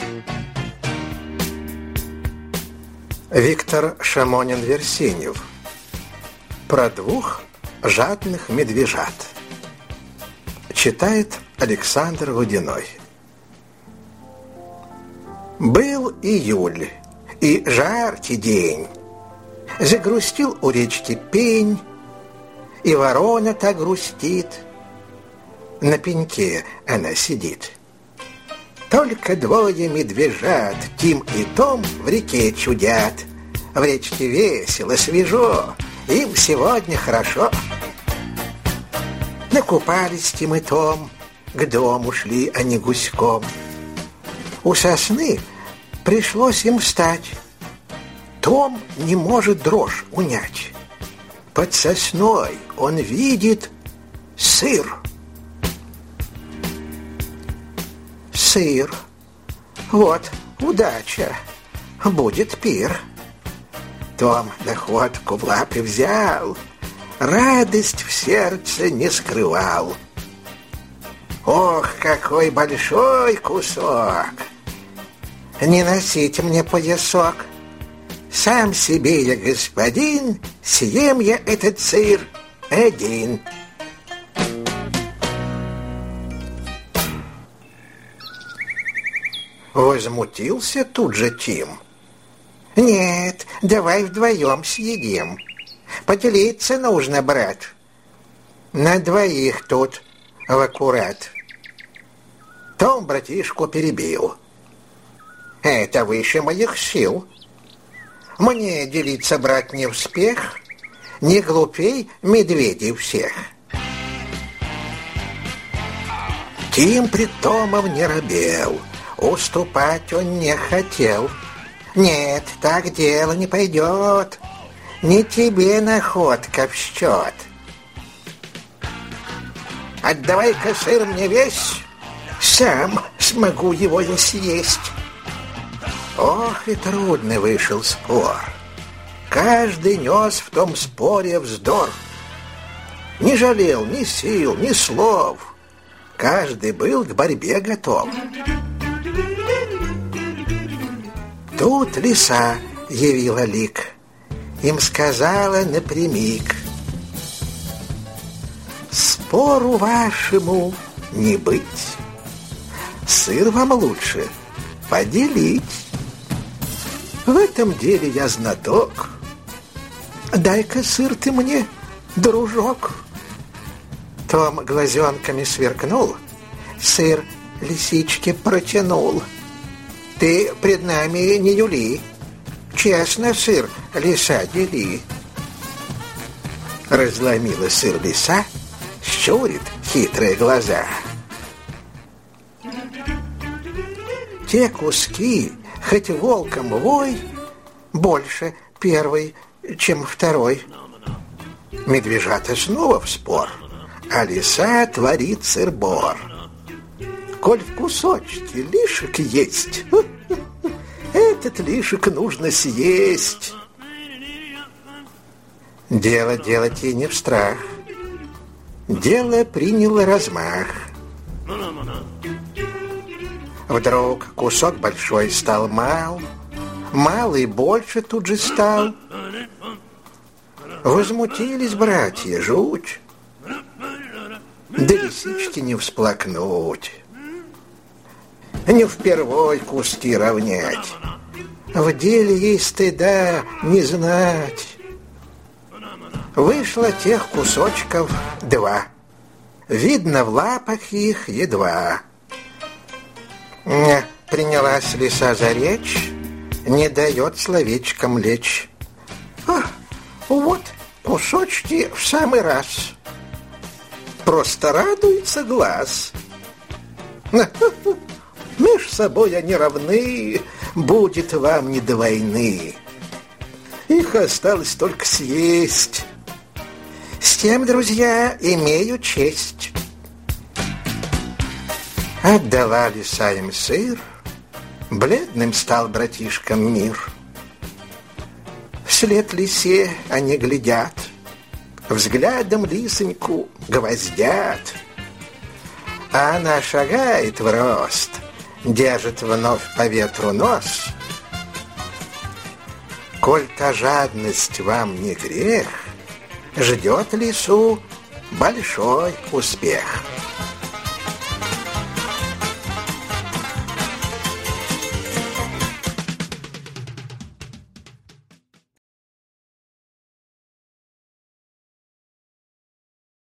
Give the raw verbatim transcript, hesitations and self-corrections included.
Виктор Шамонин-Версенев. Про двух жадных медвежат. Читает Александр Водяной. Был июль, и жаркий день. Загрустил у речки пень, и ворона так грустит. На пеньке она сидит. Только двое медвежат, Тим и Том, в реке чудят. В речке весело, свежо, им сегодня хорошо. Накупались Тим и Том, к дому шли они гуськом. У сосны пришлось им встать. Том не может дрожь унять. Под сосной он видит сыр. Сыр. Вот удача. Будет пир. Том находку в лапы взял, радость в сердце не скрывал. Ох, какой большой кусок! Не носите мне поясок. Сам себе я господин, съем я этот сыр один. Возмутился тут же Тим. Нет, давай вдвоем съедим. Поделиться нужно, брат. На двоих тут в аккурат. Том братишку перебил. Это выше моих сил. Мне делиться, брат, не успех, не глупей медведей всех. Тим пред Томом не робел, уступать он не хотел. Нет, так дело не пойдет, не тебе находка в счет. Отдавай-ка сыр мне весь, сам смогу его я съесть. Ох, и трудный вышел спор. Каждый нес в том споре вздор. Не жалел ни сил, ни слов. Каждый был к борьбе готов. Тут лиса явила лик. Им сказала напрямик: спору вашему не быть. Сыр вам лучше поделить. В этом деле я знаток. Дай-ка сыр ты мне, дружок. Том глазенками сверкнул, сыр лисичке протянул. Ты пред нами не юли, честно сыр лиса дели. Разломила сыр лиса, щурит хитрые глаза. Те куски, хоть волком вой, больше первый, чем второй. Медвежата снова в спор, а лиса творит сыр-бор. Коль в кусочке лишек есть, этот лишек нужно съесть. Дело делать ей не в страх. Дело приняло размах. Вдруг кусок большой стал мал, малый больше тут же стал. Возмутились братья жуть, да лисички не всплакнуть. Не впервой куски равнять, в деле ей стыда не знать. Вышло тех кусочков два, видно в лапах их едва. Принялась лиса за речь, не дает словечком лечь. А, вот кусочки в самый раз. Просто радуется глаз. Меж собой они равны, будет вам не до войны. Их осталось только съесть. С тем, друзья, имею честь. Отдала лиса им сыр, бледным стал братишкам мир. Вслед лисе они глядят, взглядом лисоньку гвоздят. А она шагает в рост, держит вновь по ветру нос. Коль та жадность вам не грех, ждет лису большой успех.